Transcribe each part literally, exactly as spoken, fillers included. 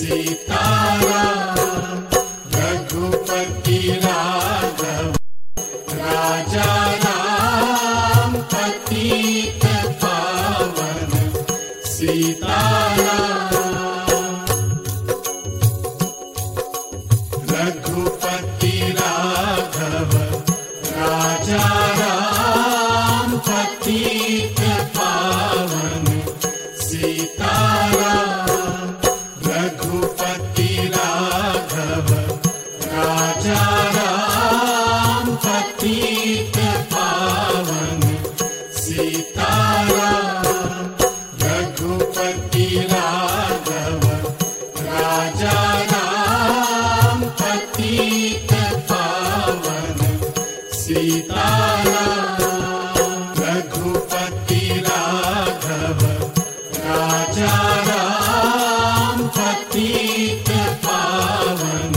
सीताराम रघुपति राघव राजा राम पतित पावन सीताराम रघुपति राघव राजा राम पतित पावन सीताराम रघुपति राघव राजा राम पतित पावन सीताराम रघुपति राघव राजा राम पतित पावन सीताराम रघुपति राघव राजा राम पतित पावन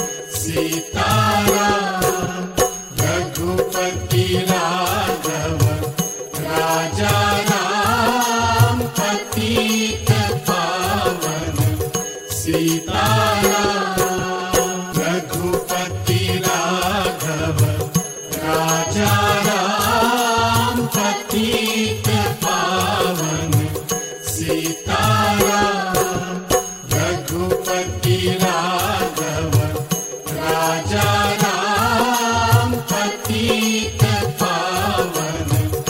सीताराम रघुपति राघव राजा राम पतित पावन सीताराम रघुपति राघव राजा राम पतित पावन सीताराम रघुपति राघव राजा राम पतित पावन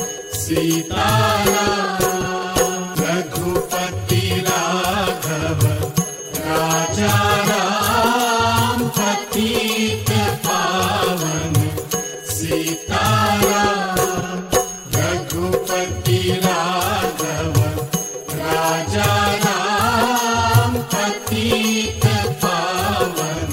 सीताराम रघुपति राघव राजा राम पतित पावन सीताराम रघुपति राघव राजा राम पतित पावन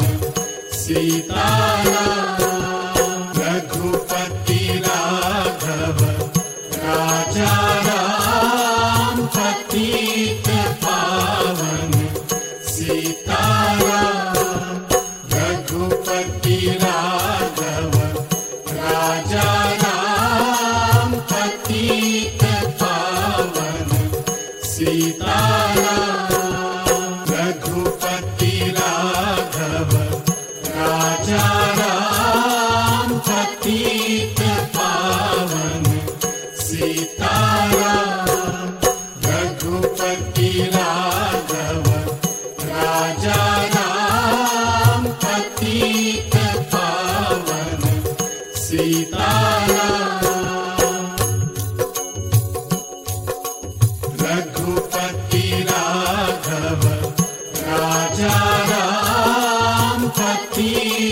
सीताराम रघुपति राघव राजा राम पतित पावन सीताराम रघुपति राघव राजा राम पतित पावन सीताराम रघुपति राघव राजा राम पतित पावन सीताराम रघुपति राघव राजा राम पतित पावन सीताराम रघुपति राघव राजा राम पतित